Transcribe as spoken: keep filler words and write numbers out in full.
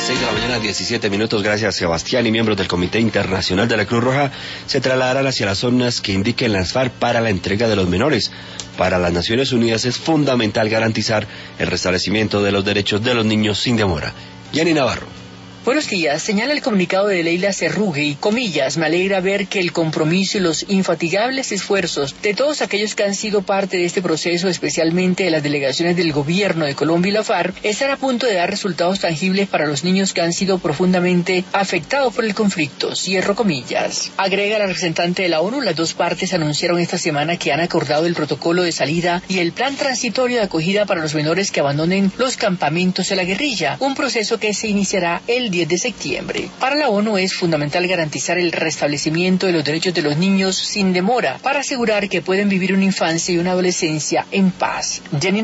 seis de la mañana, diecisiete minutos. Gracias, Sebastián. Y miembros del Comité Internacional de la Cruz Roja se trasladarán hacia las zonas que indiquen las FARC para la entrega de los menores. Para las Naciones Unidas es fundamental garantizar el restablecimiento de los derechos de los niños sin demora. Jenny Navarro. Buenos días. Señala el comunicado de Leila Cerrugue y comillas, me alegra ver que el compromiso y los infatigables esfuerzos de todos aquellos que han sido parte de este proceso, especialmente de las delegaciones del gobierno de Colombia y la FARC, están a punto de dar resultados tangibles para los niños que han sido profundamente afectados por el conflicto. Cierro comillas. Agrega la representante de la ONU, las dos partes anunciaron esta semana que han acordado el protocolo de salida y el plan transitorio de acogida para los menores que abandonen los campamentos de la guerrilla, un proceso que se iniciará el diez de septiembre. Para la ONU es fundamental garantizar el restablecimiento de los derechos de los niños sin demora para asegurar que pueden vivir una infancia y una adolescencia en paz. Jenny